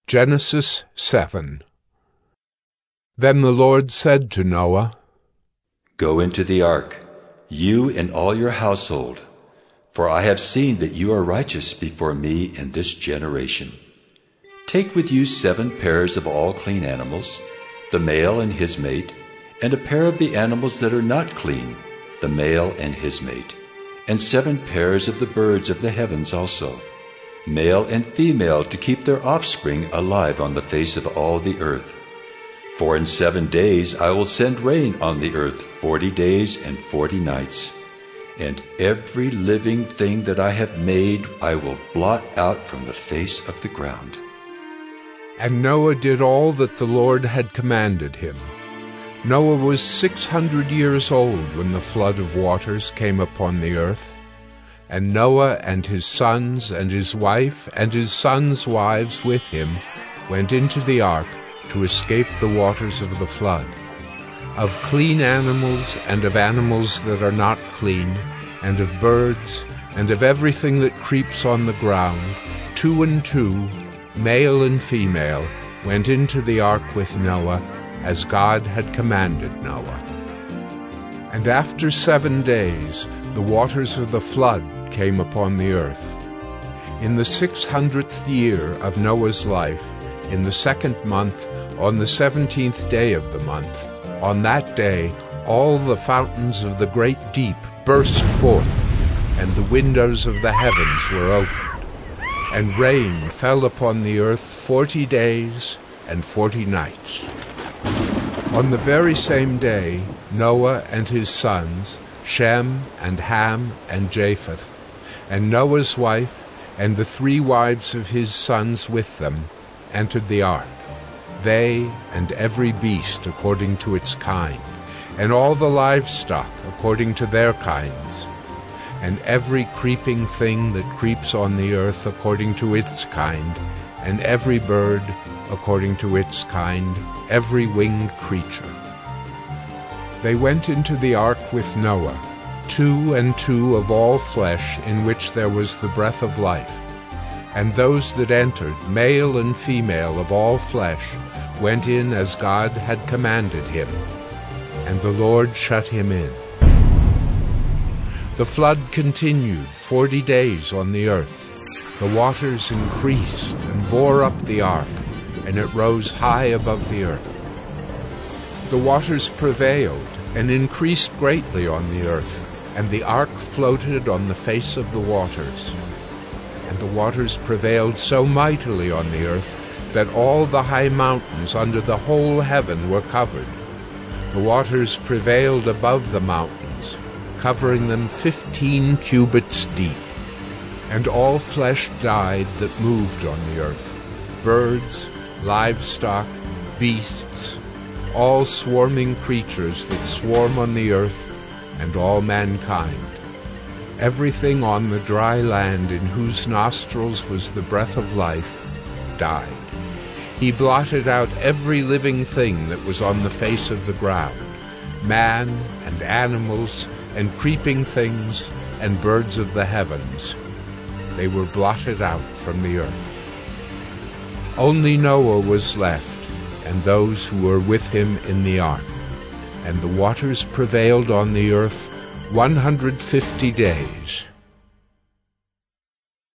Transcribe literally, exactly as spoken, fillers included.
Genesis seven. Then the Lord said to Noah, Go into the ark, you and all your household, for I have seen that you are righteous before me in this generation. Take with you seven pairs of all clean animals, the male and his mate, and a pair of the animals that are not clean, the male and his mate, and seven pairs of the birds of the heavens also, male and female, to keep their offspring alive on the face of all the earth. For in seven days I will send rain on the earth forty days and forty nights, and every living thing that I have made I will blot out from the face of the ground. And Noah did all that the Lord had commanded him. Noah was six hundred years old when the flood of waters came upon the earth. And Noah and his sons and his wife and his sons' wives with him went into the ark to escape the waters of the flood. Of clean animals and of animals that are not clean, and of birds, and of everything that creeps on the ground, two and two, male and female, went into the ark with Noah, as God had commanded Noah. And after seven days the waters of the flood came upon the earth. In the six hundredth year of Noah's life, in the second month, on the seventeenth day of the month, on that day all the fountains of the great deep burst forth, and the windows of the heavens were opened, and rain fell upon the earth forty days and forty nights. On the very same day Noah and his sons, Shem and Ham and Japheth, and Noah's wife and the three wives of his sons with them, entered the ark, they and every beast according to its kind, and all the livestock according to their kinds, and every creeping thing that creeps on the earth according to its kind, and every bird according to its kind, every winged creature. They went into the ark with Noah, two and two of all flesh in which there was the breath of life. And those that entered, male and female of all flesh, went in as God had commanded him, and the Lord shut him in. The flood continued forty days on the earth. The waters increased and bore up the ark, and it rose high above the earth. The waters prevailed and increased greatly on the earth, and the ark floated on the face of the waters. And the waters prevailed so mightily on the earth that all the high mountains under the whole heaven were covered. The waters prevailed above the mountains, covering them fifteen cubits deep. And all flesh died that moved on the earth, birds, livestock, beasts, all swarming creatures that swarm on the earth, and all mankind. Everything on the dry land in whose nostrils was the breath of life died. He blotted out every living thing that was on the face of the ground, man and animals and creeping things and birds of the heavens. They were blotted out from the earth. Only Noah was left, and those who were with him in the ark. And the waters prevailed on the earth one hundred fifty days.